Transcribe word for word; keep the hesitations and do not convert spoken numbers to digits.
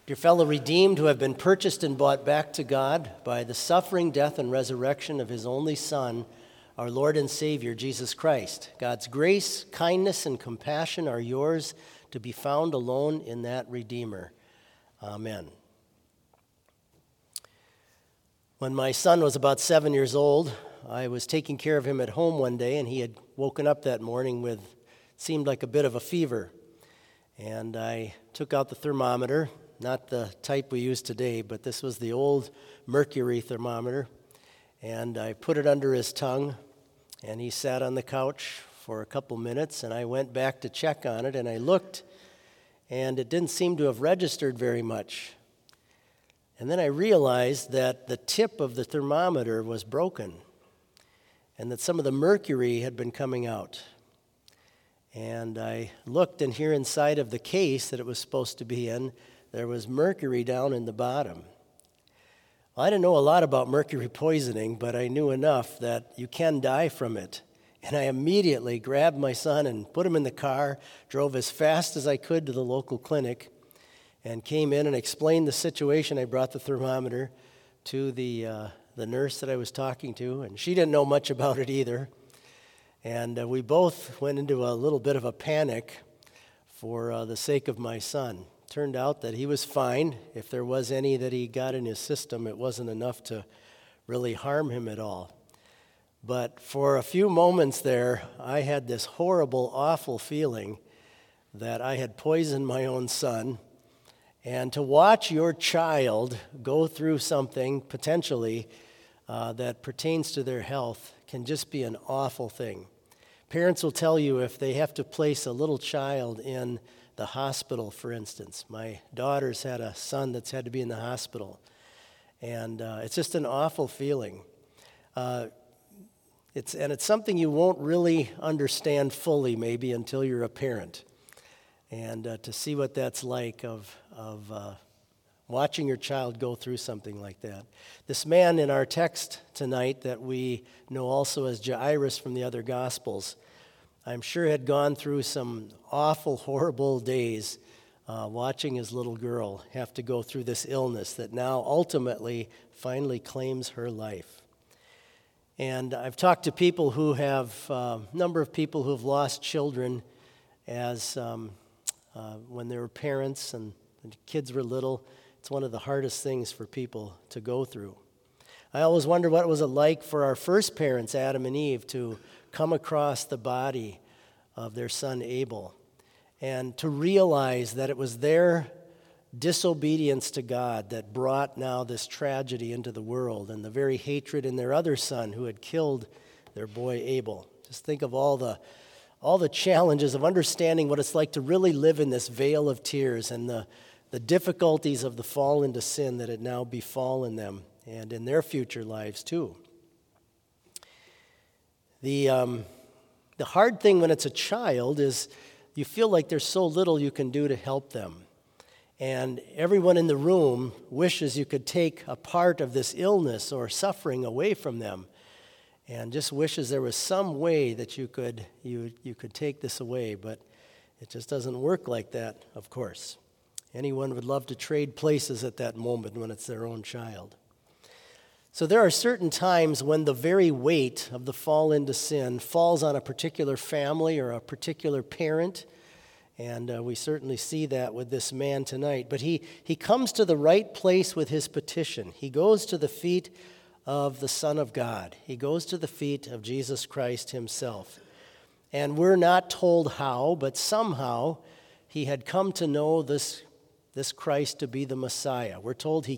Dear fellow redeemed who have been purchased and bought back to God by the suffering, death, and resurrection of his only Son, our Lord and Savior, Jesus Christ. God's grace, kindness, and compassion are yours to be found alone in that Redeemer. Amen. When my son was about seven years old, I was taking care of him at home one day, and he had woken up that morning with, seemed like a bit of a fever. And I took out the thermometer, not the type we use today, but this was the old mercury thermometer. And I put it under his tongue, and he sat on the couch for a couple minutes, and I went back to check on it, and I looked, and it didn't seem to have registered very much. And then I realized that the tip of the thermometer was broken, and that some of the mercury had been coming out. And I looked, and here inside of the case that it was supposed to be in, there was mercury down in the bottom. Well, I didn't know a lot about mercury poisoning, but I knew enough that you can die from it. And I immediately grabbed my son and put him in the car, drove as fast as I could to the local clinic, and came in and explained the situation. I brought the thermometer to the uh, the nurse that I was talking to, and she didn't know much about it either. And uh, we both went into a little bit of a panic for uh, the sake of my son. Turned out that he was fine. If there was any that he got in his system, it wasn't enough to really harm him at all. But for a few moments there, I had this horrible, awful feeling that I had poisoned my own son. And to watch your child go through something potentially uh, that pertains to their health can just be an awful thing. Parents will tell you if they have to place a little child in the hospital, for instance. My daughter's had a son that's had to be in the hospital, and uh, it's just an awful feeling. Uh, it's and it's something you won't really understand fully maybe until you're a parent, and uh, to see what that's like of of uh, watching your child go through something like that. This man in our text tonight that we know also as Jairus from the other Gospels, I'm sure had gone through some awful, horrible days uh, watching his little girl have to go through this illness that now ultimately finally claims her life. And I've talked to people who have, a uh, number of people who have lost children as um, uh, when they were parents and the kids were little. It's one of the hardest things for people to go through. I always wonder what it was like for our first parents, Adam and Eve, to come across the body of their son Abel and to realize that it was their disobedience to God that brought now this tragedy into the world and the very hatred in their other son who had killed their boy Abel. Just think of all the all the challenges of understanding what it's like to really live in this vale of tears and the, the difficulties of the fall into sin that had now befallen them and in their future lives too. The um, the hard thing when it's a child is you feel like there's so little you can do to help them. And everyone in the room wishes you could take a part of this illness or suffering away from them and just wishes there was some way that you could you you could take this away, but it just doesn't work like that, of course. Anyone would love to trade places at that moment when it's their own child. So there are certain times when the very weight of the fall into sin falls on a particular family or a particular parent, and uh, we certainly see that with this man tonight. But he, he comes to the right place with his petition. He goes to the feet of the Son of God. He goes to the feet of Jesus Christ himself. And we're not told how, but somehow he had come to know this, this Christ to be the Messiah. We're told he